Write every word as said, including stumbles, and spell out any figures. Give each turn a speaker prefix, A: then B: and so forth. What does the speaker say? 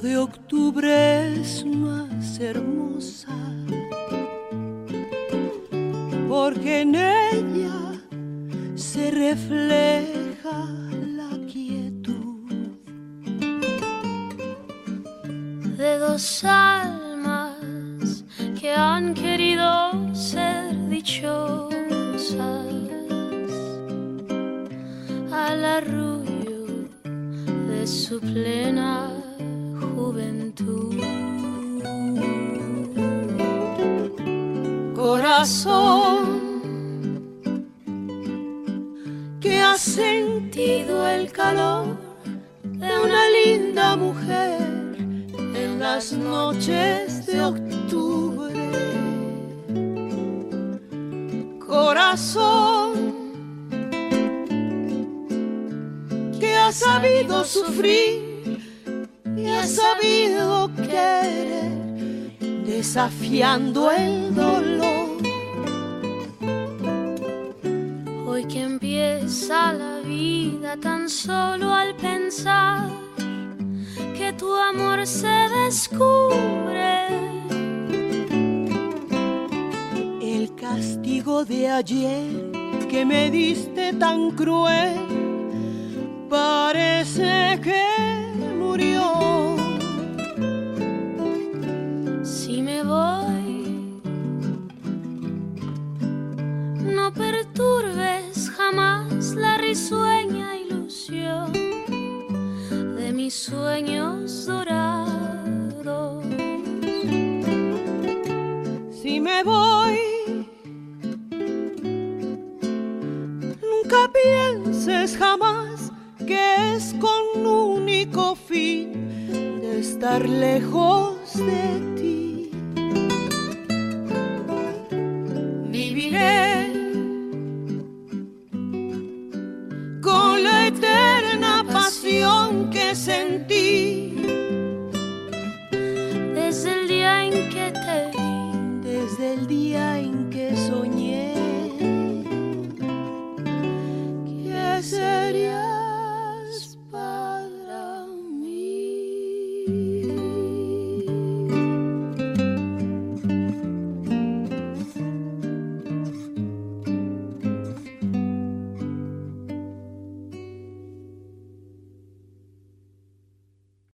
A: de octubre es más hermosa, porque en ella se refleja la quietud
B: de dos almas que han querido ser dichosas al arrullo de su plena juventud.
A: Corazón que ha sentido el calor de una linda mujer en las noches de octubre. Corazón que ha sabido sufrir y ha sabido querer, desafiando el dolor.
B: Hoy que empieza la vida tan solo al pensar que tu amor se descubre.
A: El castigo de ayer que me diste tan cruel parece que murió.
B: Si me voy, no perturbes jamás la risueña ilusión de mis sueños dorados.
A: Si me voy, nunca pienses jamás que es con único fin de estar lejos de ti. Viviré con la eterna pasión que sentí